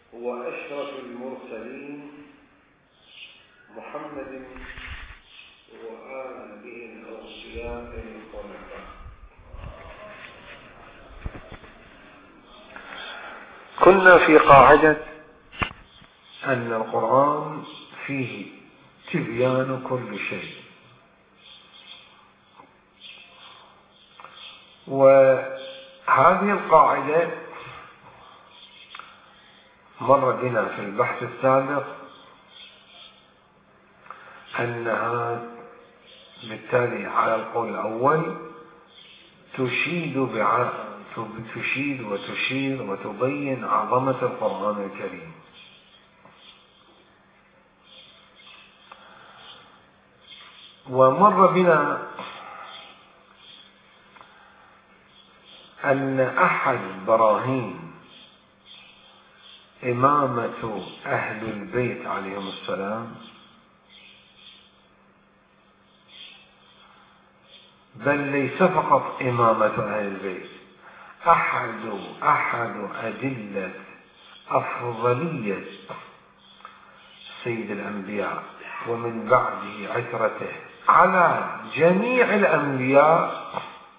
وأشرف المرسلين محمد وآله الأوصياء الخلفاء. كنا في قاعدة أن القرآن فيه تبيان كل شيء، وهذه القاعدة مر بنا في البحث السابق أنها بالتالي على القول الأول تشيد وتشير وتبين عظمة القرآن الكريم، ومر بنا أن أحد براهين إمامة أهل البيت عليهم السلام، بل ليس فقط إمامة أهل البيت، أحد أدلة أفضلية سيد الأنبياء ومن بعده عترته على جميع الأنبياء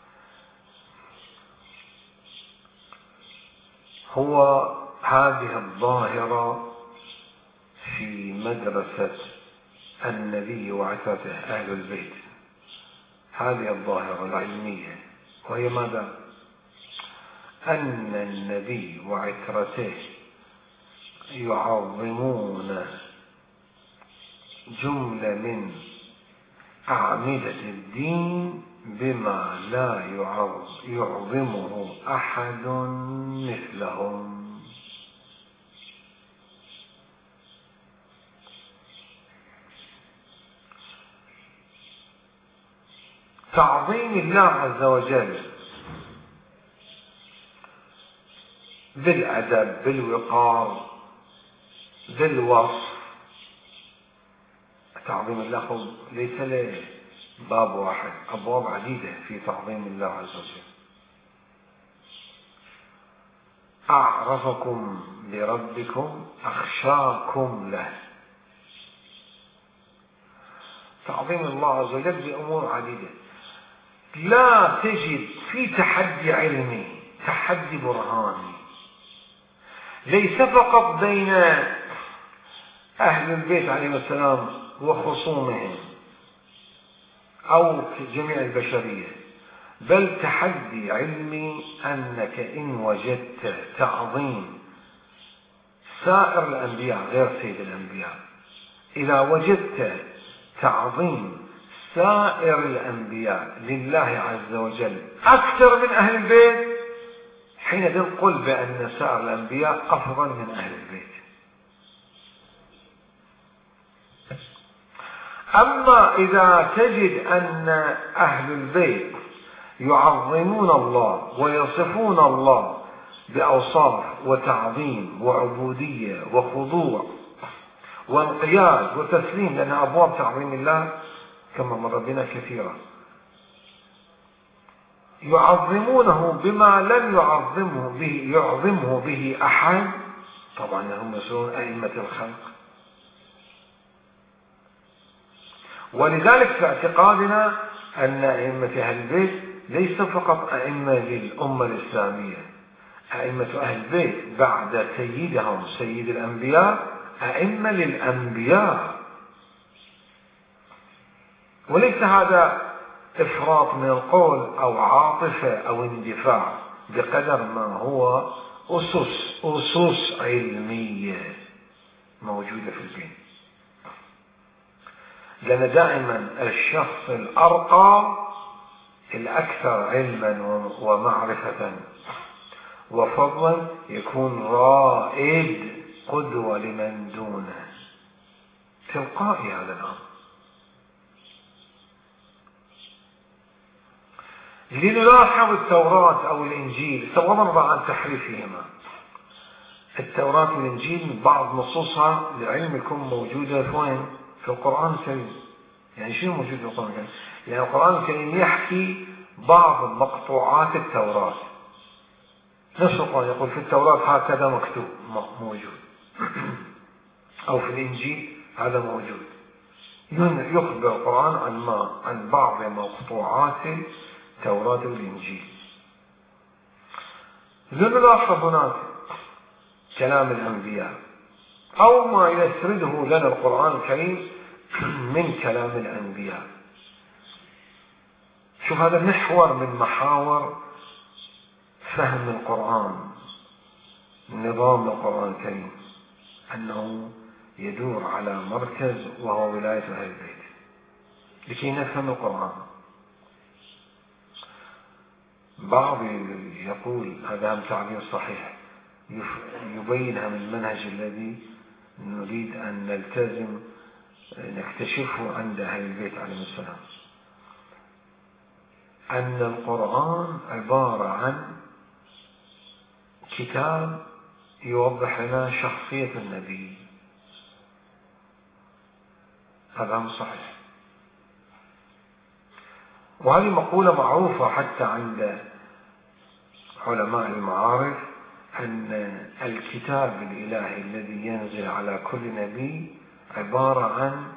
هو هذه الظاهرة في مدرسة النبي وعترته أهل البيت، هذه الظاهرة العلمية، وهي ماذا؟ أن النبي وعترته يعظمون جملة من أعمدة الدين بما لا يعظمه أحد مثلهم. تعظيم الله عز وجل بالأدب، بالوقار، بالوصف. تعظيم الله ليس له باب واحد، أبواب عديدة في تعظيم الله عز وجل. أعرفكم بربكم أخشاكم له. تعظيم الله عز وجل بأمور عديدة، لا تجد في تحدي علمي، تحدي برهاني، ليس فقط بين أهل البيت عليهم السلام وخصومهم أو جميع البشرية، بل تحدي علمي أنك إن وجدت تعظيم سائر الأنبياء غير سيد الأنبياء، إذا وجدت تعظيم سائر الأنبياء لله عز وجل أكثر من أهل البيت، حينئذ قل بأن سائر الأنبياء أفضل من أهل البيت. أما إذا تجد أن أهل البيت يعظمون الله ويصفون الله بأوصاف وتعظيم وعبودية وخضوع وانقياد وتسليم، لأن أبواب تعظيم الله كما مر بنا كثيرا، يعظمونه بما لم يعظمه به أحد، طبعا هم يسمون أئمة الخلق. ولذلك في اعتقادنا أن أئمة أهل البيت ليس فقط أئمة للأمة الإسلامية، أئمة أهل البيت بعد سيدهم سيد الأنبياء أئمة للأنبياء، وليس هذا إفراط من القول أو عاطفة أو اندفاع، بقدر ما هو أسس علمية موجودة في الدين. لأن دائما الشخص الأرقى الأكثر علما ومعرفة وفضلا يكون رائد قدوة لمن دونه، تلقائي هذا الأمر. لنلاحظ التوراة أو الإنجيل تغضب عن تحريفهما. التوراة والإنجيل بعض نصوصها لعلمكم موجودة في القرآن الكريم. يعني شنو موجود في القرآن الكريم؟ يعني القرآن الكريم يحكي بعض مقطوعات التوراة، نفس القرآن يقول في التوراة هكذا مكتوب موجود، أو في الإنجيل هذا موجود. يخبر القرآن عن بعض مقطوعات التوراة والإنجيل. لنلاحظ هناك كلام الأنبياء أو ما يسرده لنا القرآن الكريم من كلام الأنبياء. شوف هذا محور من محاور فهم القرآن، نظام القرآن الكريم، أنه يدور على مركز وهو ولاية أهل البيت لكي نفهم القرآن. بعض يقول هذا هم تعبير صحيح يبينها من المنهج الذي نريد أن نلتزم نكتشفه عند أهل البيت عليهم السلام، أن القرآن عبارة عن كتاب يوضح لنا شخصية النبي. هذا هم صحيح، وهذه مقولة معروفة حتى عند علماء المعارف، أن الكتاب الإلهي الذي ينزل على كل نبي عبارة عن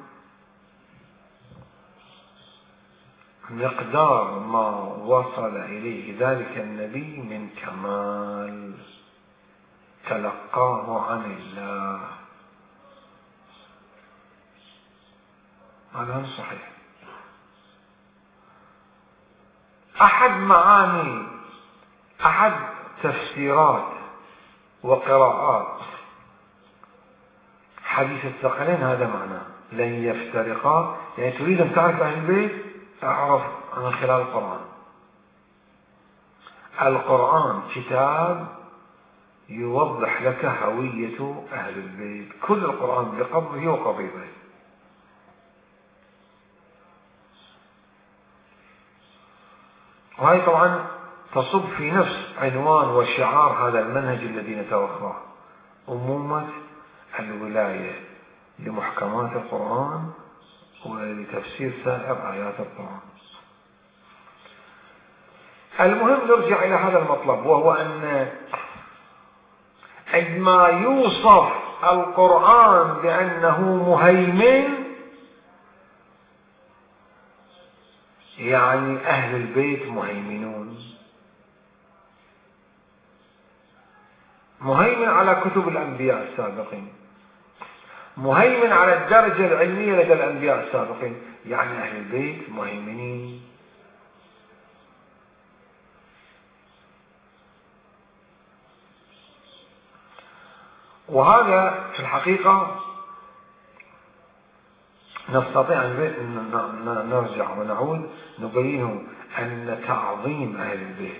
مقدار ما وصل إليه ذلك النبي من كمال تلقاه عن الله. هذا صحيح. أحد تفسيرات وقراءات حديث الثقلين هذا معناه لن يفترقا، يعني تريد أن تعرف أهل البيت أعرف من خلال القرآن. القرآن كتاب يوضح لك هوية أهل البيت، كل القرآن بقبضه وقبيضه. وهي طبعا تصب في نفس عنوان وشعار هذا المنهج الذي نتوخاه، أمومة الولاية لمحكمات القرآن ولتفسير سائر آيات القرآن. المهم نرجع إلى هذا المطلب، وهو أن عندما يوصف القرآن بأنه مهيمن يعني أهل البيت مهيمنون، مهيمن على كتب الأنبياء السابقين، مهيمن على الدرجة العلمية لدى الأنبياء السابقين، يعني أهل البيت مهيمنين. وهذا في الحقيقة نستطيع أن نرجع ونعود نبينه أن تعظيم أهل البيت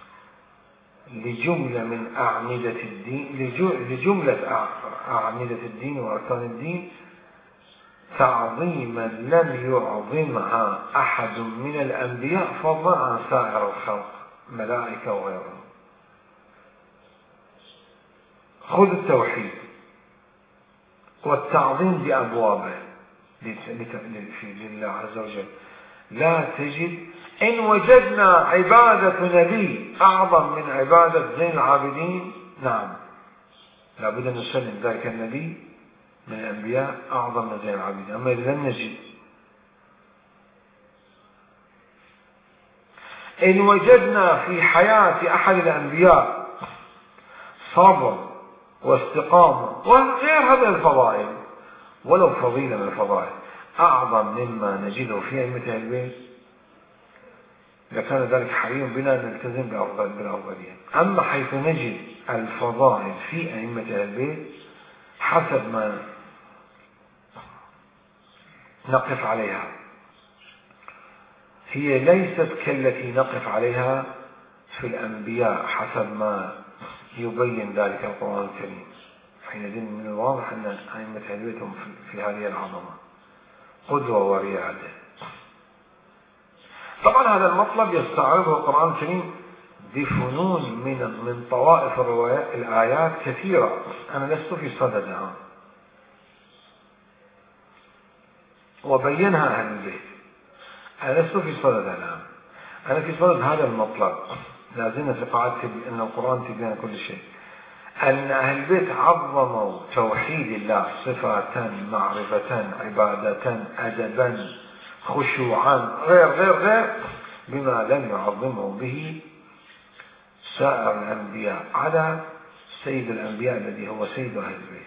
لجملة من أعمدة الدين، لجملة أعمدة الدين وأركان الدين، تعظيما لم يعظمها أحد من الأنبياء فضلا عن سائر الخلق ملائكة وغيرهم. خذ التوحيد والتعظيم بأبوابه لله عز وجل، لا تجد إن وجدنا عبادة نبي أعظم من عبادة زين العابدين، نعم لابد أن نسلم ذلك النبي من الأنبياء أعظم من زين العابدين. أما إذا لم نجد، إن وجدنا في حياة أحد الأنبياء صبر واستقامة وغير هذه الفضائل، ولو فضيلة من الفضائل أعظم مما نجده في أئمة البيت، لكان ذلك حري بنا أن نلتزم بالأفضلية. أما حيث نجد الفضائل في أئمة البيت حسب ما نقف عليها، هي ليست كالتي نقف عليها في الأنبياء حسب ما يبين ذلك القرآن الكريم. حينئذ من الواضح أن أئمة البيت هم في هذه العظمة قدوة وريادة. طبعا هذا المطلب يستعرضه القرآن الكريم بفنون من طوائف الآيات كثيرة، أنا لست في صددها، وبينها أهل البيت، أنا لست في صددها الآن، أنا في صدد هذا المطلب، لازلنا في قاعدة أن القرآن تبين كل شيء. أن أهل البيت عظموا توحيد الله صفة، معرفة، عبادة، أدبا، خشوعا، غير بما لم يعظمه به سائر الأنبياء على سيد الأنبياء الذي هو سيد أهل البيت.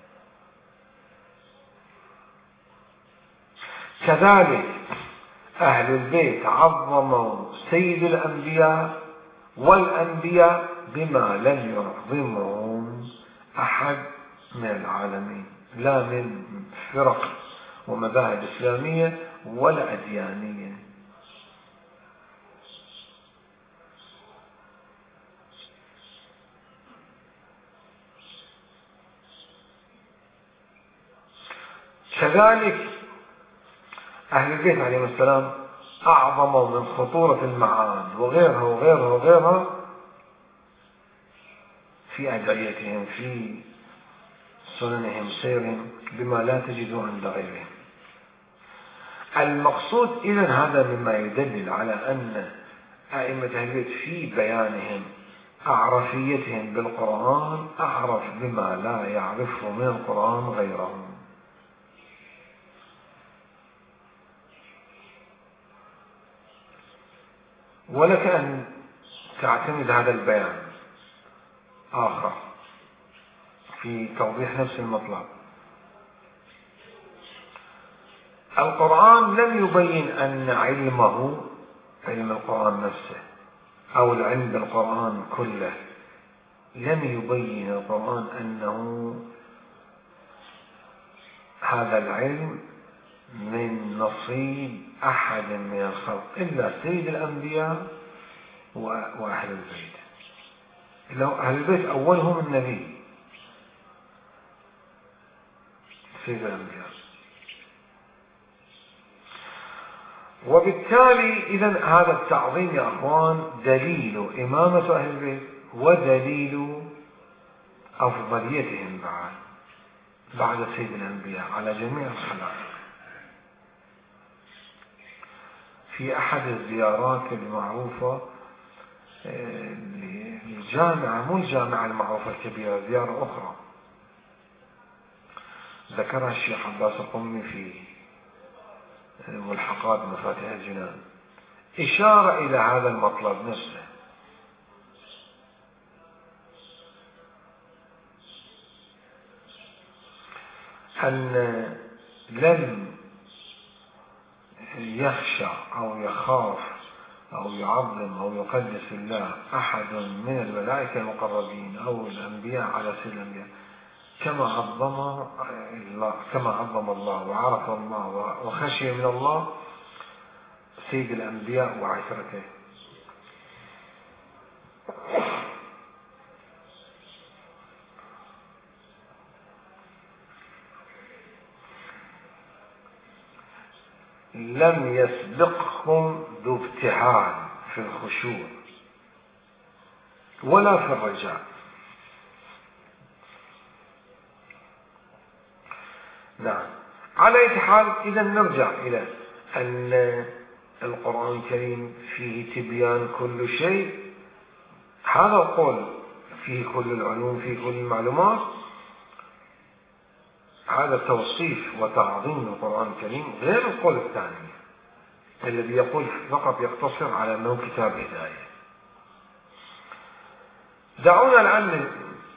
كذلك أهل البيت عظموا سيد الأنبياء والأنبياء بما لم يعظمهم أحد من العالمين، لا من فرق ومذاهب إسلامية ولا أديانية. كذلك أهل البيت عليهم السلام أعظموا من خطورة المعاد وغيرها في أدعيتهم، في سننهم، سيرهم، بما لا تجدوا عند غيرهم. المقصود إذن هذا مما يدلل على أن أئمة أهل البيت في بيانهم أعرفيتهم بالقرآن أعرف بما لا يعرفه من القرآن غيرهم. ولك أن تعتمد هذا البيان آخر في توضيح نفس المطلب. القرآن لم يبين أن علمه، علم القرآن نفسه أو العلم بالقرآن كله، لم يبين القرآن أنه هذا العلم من نصيب أحد من الخلق إلا سيد الأنبياء وأهل البيت. أهل البيت أولهم النبي سيد الأنبياء. وبالتالي إذن هذا التعظيم يا أخوان دليل إمامة أهل البيت ودليل أفضليتهم بعد سيد الأنبياء على جميع الخلائق. في أحد الزيارات المعروفة الجامعة، مو الجامعة المعروفة الكبيرة، زيارة أخرى ذكرها الشيخ عباس القمي في ملحقات مفاتيح الجنان، إشارة إلى هذا المطلب نفسه، أن لم يخشى أو يخاف أو يعظم أو يقدس الله أحد من الملائكة المقربين أو الأنبياء على سيد الأنبياء كما عظم الله وعرف الله وخشي من الله سيد الأنبياء وعشرته. لم يسبقهم ذو ابتهال في الخشوع ولا في الرجاء. نعم، على أي حال إذا نرجع إلى أن القرآن الكريم فيه تبيان كل شيء. هذا القول فيه كل العلوم، فيه كل المعلومات، هذا توصيف وتعظيم القرآن الكريم غير القول الثاني الذي يقول فقط يقتصر على أنه كتاب هداية. دعونا الآن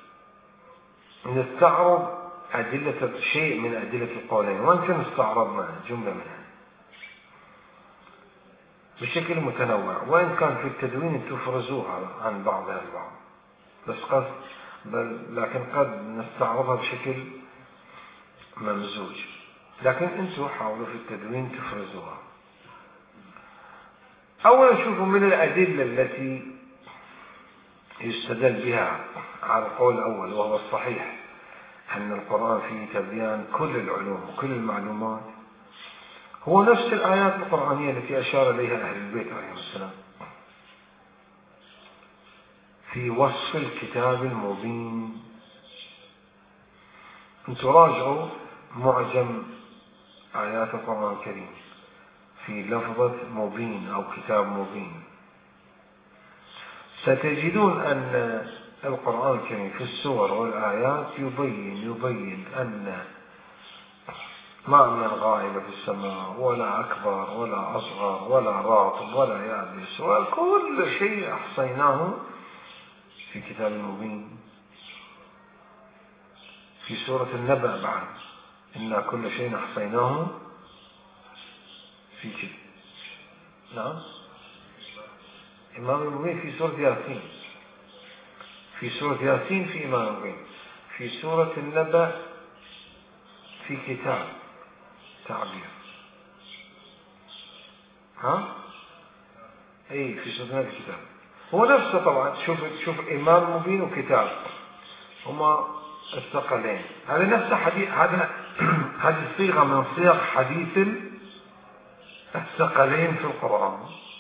نستعرض شيء من أدلة القولين، وإن كان استعرضنا جملة منها بشكل متنوع، وإن كان في التدوين تفرزوها عن بعضها البعض، لكن قد نستعرضها بشكل ممزوج، لكن انتم حاولوا في التدوين تفرزوها. أولا شوفوا من الأدلة التي يستدل بها على القول الأول وهو الصحيح أن القرآن فيه تبيان كل العلوم وكل المعلومات، هو نفس الآيات القرآنية التي أشار إليها أهل البيت عليهم السلام في وصف الكتاب المبين. انتم راجعوا معجم آيات القرآن الكريم في لفظة مبين أو كتاب مبين، ستجدون أن القرآن الكريم في السور والآيات يبين أن ما من غائب في السماء ولا أكبر ولا أصغر ولا رطب ولا يابس، وكل شيء أحصيناه في كتاب مبين. في سورة النبأ بعد إنا كل شيء أحصيناه في كتاب. نعم، إمام المبين في سورة ياسين. في سورة ياسين في إمام المبين. في سورة النبأ في كتاب تعبير. ها؟ أي في سورة النبأ في كتاب. هو نفسه طبعا. شوف إمام مبين وكتاب هما الثقلين. هذا نفس حديث، هذه الصيغة من صيغ حديث الثقلين في القرآن.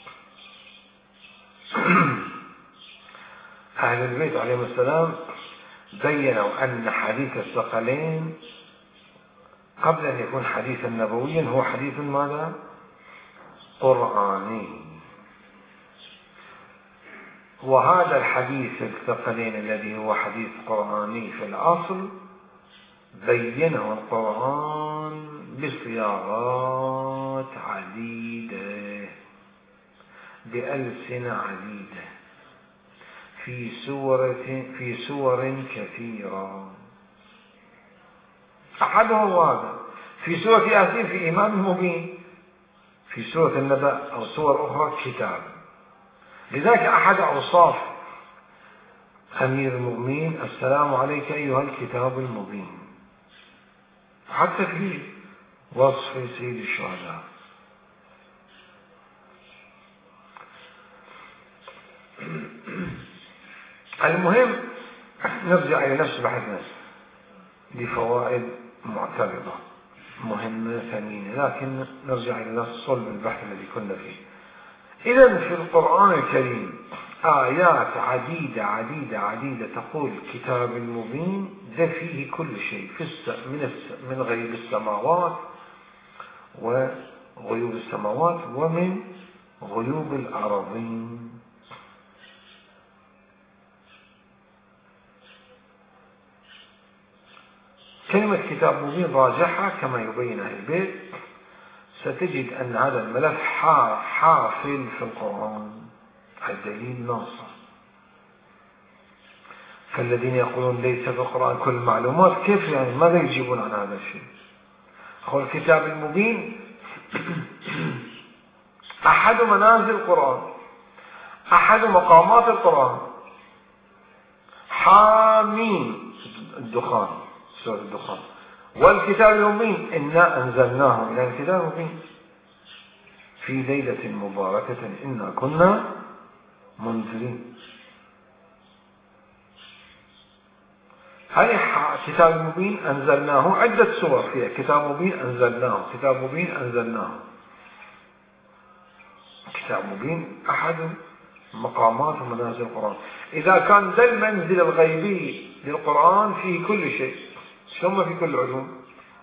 أهل البيت عليهم السلام بيّنوا أن حديث الثقلين قبل أن يكون حديثا نبويا هو حديث ماذا؟ قرآني. وهذا الحديث الثقلين الذي هو حديث قرآني في الأصل بيّنه القرآن بصياغات عديدة بألسنة عديدة في سور كثيرة. أحدهم هذا في سورة ياسين في إمام مبين، في سورة النبأ أو سور أخرى كتاب. لذلك أحد أوصاف أمير المؤمنين السلام عليك أيها الكتاب المبين، حتى في وصف سيد الشهداء. المهم نرجع إلى نفس بحثنا لفوائد معترضة مهمة ثمينة، لكن نرجع إلى نفس صلب البحث الذي كنا فيه. إذن في القرآن الكريم آيات عديدة عديدة عديدة تقول كتاب مبين، ده فيه كل شيء من غيب السماوات وغيوب السماوات ومن غيوب الأراضين. كلمة كتاب مبين راجعها كما يبين أهل البيت، ستجد أن هذا الملف حافل في القرآن، الدليل ناصر. فالذين يقولون ليس في القرآن كل المعلومات، كيف يعني؟ ماذا يجيبون عن هذا الشيء؟ قول الكتاب المبين أحد منازل القرآن، أحد مقامات القرآن. حامين الدخان، سورة الدخان. والكتاب المبين إنا أنزلناه إلى الكتاب المبين في ليلة مباركة إنا كنا منذرين. هذه كتاب المبين أنزلناه، عدة سور فيها كتاب مبين أنزلناه، كتاب مبين أنزلناه. كتاب مبين أحد مقامات ومنازل القرآن. إذا كان ذا المنزل الغيبي للقرآن فيه كل شيء، ثم في كل علوم.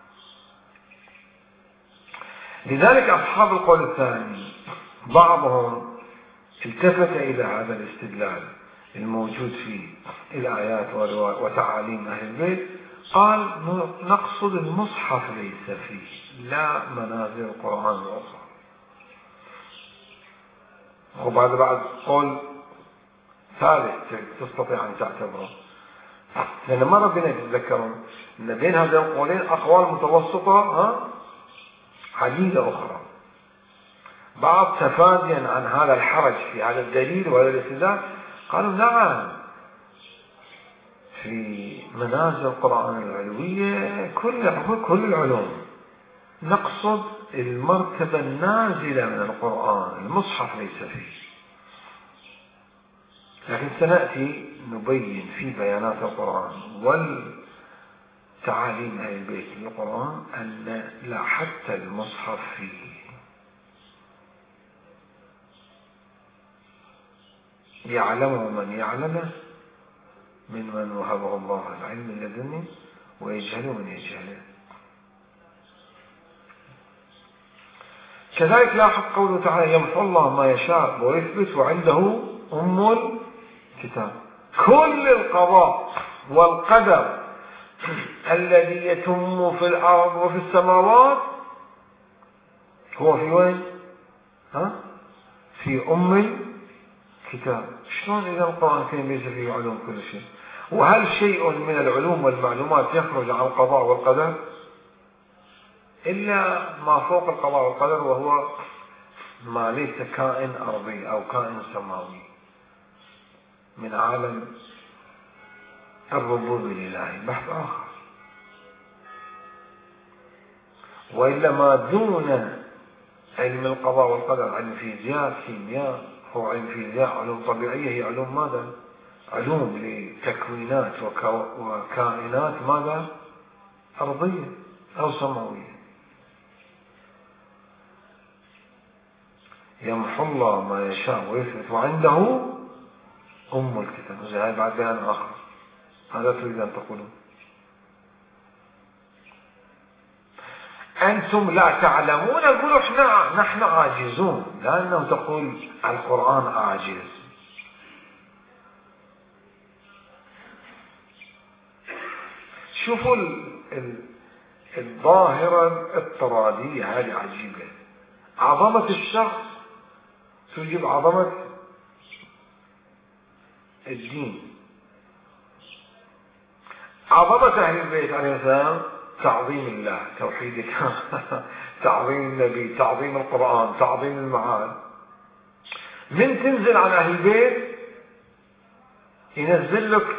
لذلك أصحاب القول الثاني بعضهم التفت إلى هذا الاستدلال الموجود في الآيات وتعاليم أهل البيت، قال نقصد المصحف ليس فيه، لا منازل القرآن الأخرى. وبعد قول ثالث تستطيع أن تعتبره، لأن ما ربنا تتذكرون أن بين هذين القولين أقوال متوسطة عديدة أخرى. بعض تفاديا عن هذا الحرج في هذا الدليل وهذا الاستدلال قالوا نعم، في منازل القرآن العلوية كل العلوم، نقصد المرتبة النازلة من القرآن، المصحف ليس فيه. لكن سنأتي نبين في بيانات القرآن والتعاليم أهل البيت للقرآن أن لا حتى المصحف فيه. يعلمه من يعلمه من وهبه الله العلم اللدني، ويجهله من يجهله. كذلك لاحظ قوله تعالى يمحو الله ما يشاء ويثبت وعنده أم الكتاب. كل القضاء والقدر الذي يتم في الأرض وفي السماوات هو في وين؟ في أم الكتاب. شلون إذا القرآن الكريم ليس فيه علوم كل شيء؟ وهل شيء من العلوم والمعلومات يخرج عن القضاء والقدر إلا ما فوق القضاء والقدر، وهو ما ليس كائن أرضي أو كائن سماوي من عالم الربوبية الإلهي، بحث آخر. وإلا ما دون علم القضاء والقدر، علم فيزياء، كيمياء، هو علم فيزياء، علوم طبيعية، هي علوم ماذا؟ علوم لتكوينات وكائنات ماذا؟ أرضية أو سماوية. يمحو الله ما يشاء ويثبت وعنده أم الكتاب. هذا بعد بيان آخر. هذا تريد أن تقوله؟ أنتم لا تعلمون، يقولوا نحن عاجزون، لأنه تقول القرآن عاجز. شوفوا الظاهرة الاضطرادية هذه عجيبة. عظمة الشخص توجب عظمة الدين. عظمة أهل البيت عليه السلام تعظيم الله، توحيد تعظيم النبي، تعظيم القرآن، تعظيم المعاد. من تنزل على أهل البيت ينزل لك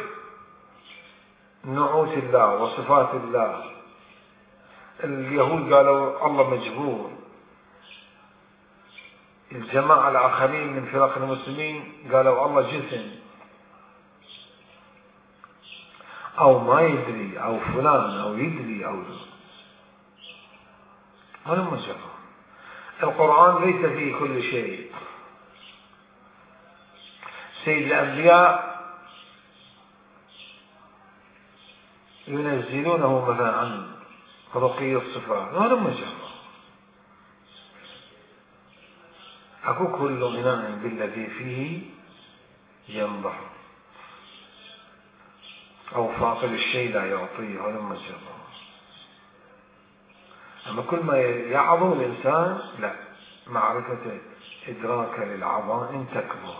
نعوت الله وصفات الله. اليهود قالوا الله مجبور، الجماعة الآخرين من فرق المسلمين قالوا الله جسم أو ما يدري أو فلان أو يدري أو هذا مجرد. القرآن ليس فيه كل شيء. سيد الأنبياء ينزلونه مثلا عن رقي الصفات، هذا مجرد. أكو كل إناء بالذي فيه ينضح، أو فاقد الشيء لا يعطيه، هذا مجرد. أما كل ما يعظم الإنسان لا، معرفة إدراك للعظائم تكبر.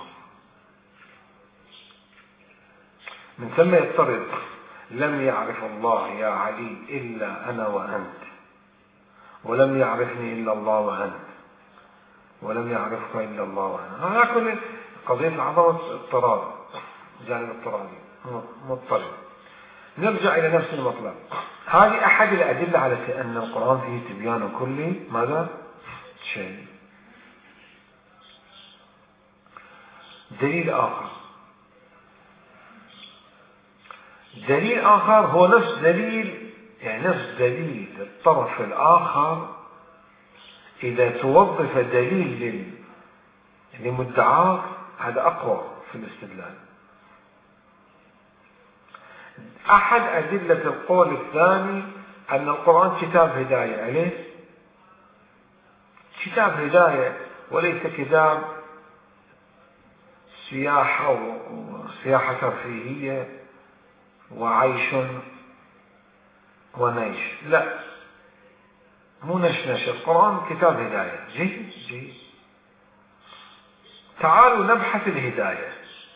من ثم يضطرد: لم يعرف الله يا علي إلا أنا وأنت، ولم يعرفني إلا الله وأنت، ولم يعرفك إلا الله وأنا. هذا كل قضية عظمة اضطراد، جانب اضطرادي مضطرد. نرجع إلى نفس المطلب. هذه أحد الأدلة على أن القرآن فيه تبيان كل ماذا؟ شيء. دليل آخر، دليل آخر هو نفس دليل، يعني نفس دليل الطرف الآخر. إذا توظف دليل لمدعاك هذا أقوى في الاستدلال. أحد أدلة القول الثاني أن القرآن كتاب هداية، عليه كتاب هداية وليس كتاب سياحة وسياحة ترفيهية وعيش ونيش، لا، مو نشنش. القرآن كتاب هداية. جيد جيد. تعالوا نبحث الهداية.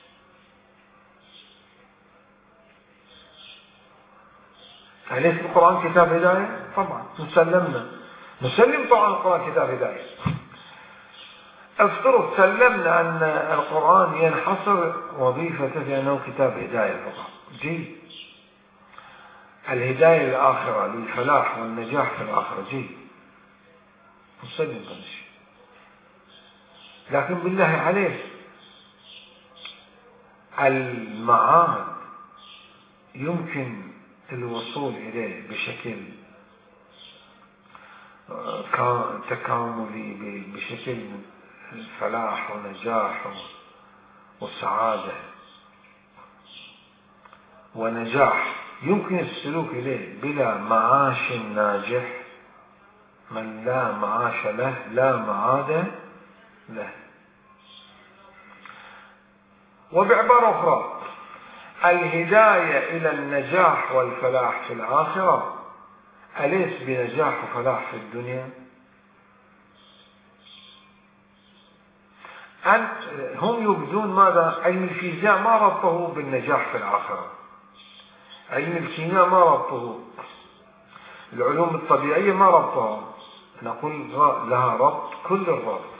أليس القرآن كتاب هداية؟ طبعا نسلم طبعا القرآن كتاب هداية. افترض سلمنا أن القرآن ينحصر وظيفته في أنه كتاب هداية فقط. جيد. الهداية الآخرة للفلاح والنجاح في الآخرة. جيد. نسلم كل شيء. لكن بالله عليك، المعاد يمكن الوصول إليه بشكل تكاملي، بشكل فلاح ونجاح وسعادة ونجاح، يمكن السلوك إليه بلا معاش ناجح. من لا معاش له لا معاد له. وبعبارة أخرى، الهداية إلى النجاح والفلاح في الآخرة أليس بنجاح وفلاح في الدنيا؟ هم يبدون ماذا؟ علم الفيزياء ما ربطه بالنجاح في الآخرة، علم الكيمياء ما ربطه، العلوم الطبيعية ما ربطها، نقول لها ربط كل الربط.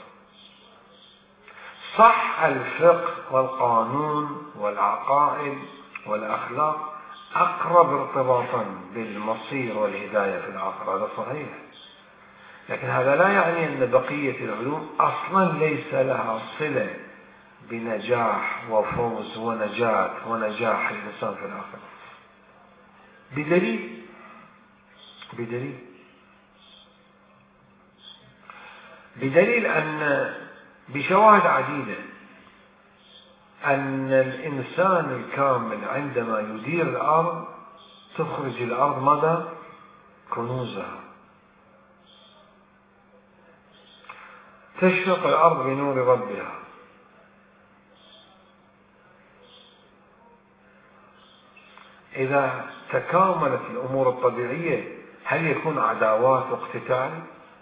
صح الفقه والقانون والعقائد والأخلاق أقرب ارتباطا بالمصير والهداية في الآخرة، هذا صحيح، لكن هذا لا يعني أن بقية العلوم أصلا ليس لها صلة بنجاح وفوز ونجاة ونجاح الإنسان في الآخرة. بدليل أن بشواهد عديدة أن الإنسان الكامل عندما يدير الأرض تخرج الأرض ماذا؟ كنوزها، تشرق الأرض بنور ربها. إذا تكاملت الأمور الطبيعية هل يكون عداوات واقتتال؟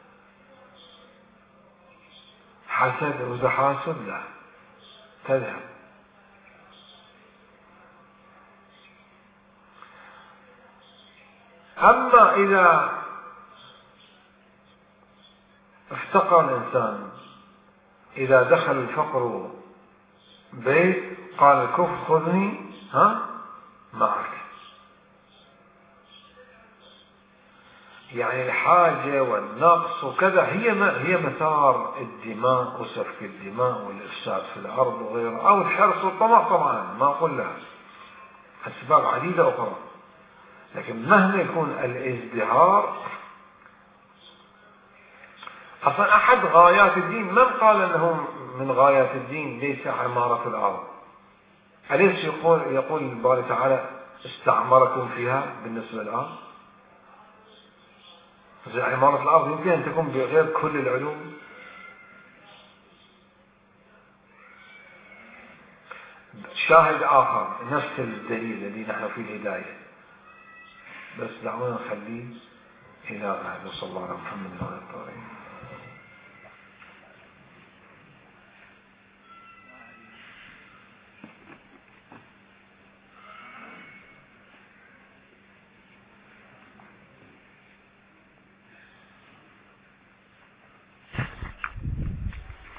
حسد وتحاسد؟ لا، تذهب. أما إذا افتقر الإنسان، إذا دخل الفقر بيت قال الكفر خذني معك، يعني الحاجة والنقص وكذا هي مسار الدماء وسفك الدماء والإفساد في الأرض وغيره، أو الحرص والطمع، طبعا ما أقول لها أسباب عديدة أخرى، لكن مهما يكون الازدهار أصلا أحد غايات الدين. من قال أنه من غايات الدين ليس عمارة الأرض؟ أليس يقول الباري تعالى استعمركم فيها بالنسبة للأرض؟ عمارة الأرض يمكن أن تكون بغير كل العلوم. شاهد آخر نفس الدليل الذي نحن في الهداية، بس دعونا نخليه إلى بعد. وصلى الله على محمد وعلى آله.